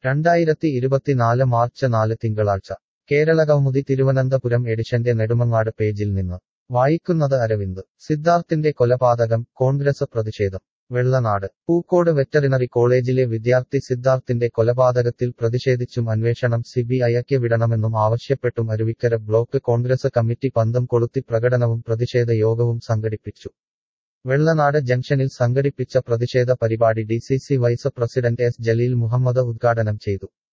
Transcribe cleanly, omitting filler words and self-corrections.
2024 March 4 തിങ്കളാഴ്ച കേരളകൗമുദി തിരുവനന്തപുരം എഡിഷന്റെ നെടുമങ്ങാട് പേജിൽ നിന്ന് വായിക്കുന്നത് അരവിന്ദ് സിദ്ധാർത്ഥിന്റെ കൊലപാതകം കോൺഗ്രസ് പ്രതിഷേധം വെള്ളനാട് പൂക്കോട് വെറ്ററിനറി കോളേജിലെ വിദ്യാർത്ഥി സിദ്ധാർത്ഥിന്റെ കൊലപാതകത്തിൽ പ്രതിഷേധിച്ചും അന്വേഷണം സിബിഐക്ക് വിടണമെന്നും ആവശ്യപ്പെട്ടും അരുവിക്കര ബ്ലോക്ക് കോൺഗ്രസ് കമ്മിറ്റി പന്തം കൊളുത്തി പ്രകടനവും പ്രതിഷേധ യോഗവും സംഘടിപ്പിച്ചു വെള്ളനാട് ജംഗ്ഷനിൽ സംഘടിപ്പിച്ച പ്രതിഷേധ പരിപാടി DCC vice president S Jaleel Muhammad ഉദ്ഘാടനം ചെയ്തു